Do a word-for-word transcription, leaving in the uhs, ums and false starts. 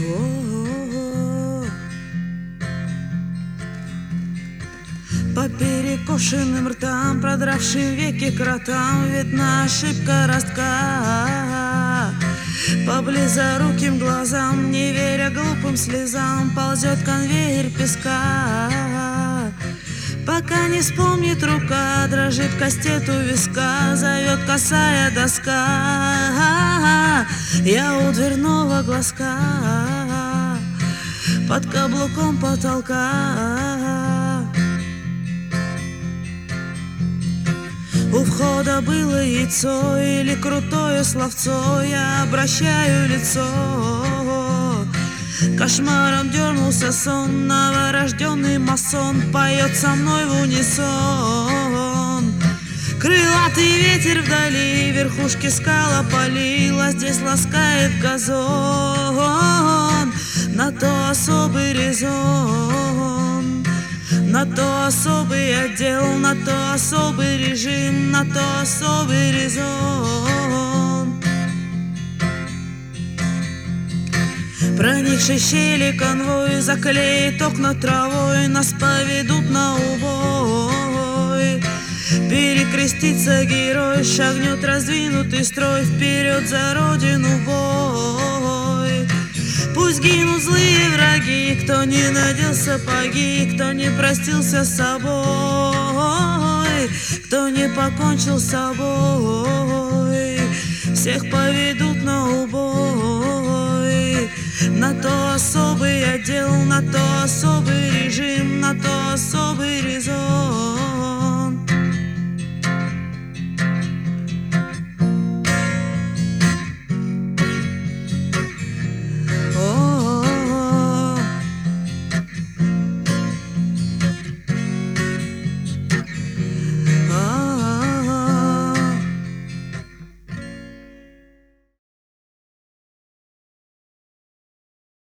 По перекошенным ртам, продравшим веки кротам, видна ошибка ростка. По близоруким глазам, не веря глупым слезам, ползет конвейер песка. Пока не вспомнит рука, дрожит кастет у виска, зовет косая доска. Я у дверного глазка, под каблуком потолка. У входа было яйцо или крутое словцо, я обращаю лицо. Кошмаром дернулся сон, новорожденный масон поет со мной в унисон. Крылатый ветер вдали, верхушки скал опалил, а здесь ласкает газон. На то особый резон, на то особый отдел, на то особый режим, на то особый резон. Проникший щели конвой заклеит окна травой, нас поведут на убой. Перекрестится герой, шагнет раздвинутый строй, вперед за родину бой. Пусть гинут злые враги, кто не надел сапоги, кто не простился с собой, кто не покончил с собой. Всех поведут на убой. На то особый отдел, на то особый режим, на то особый резон.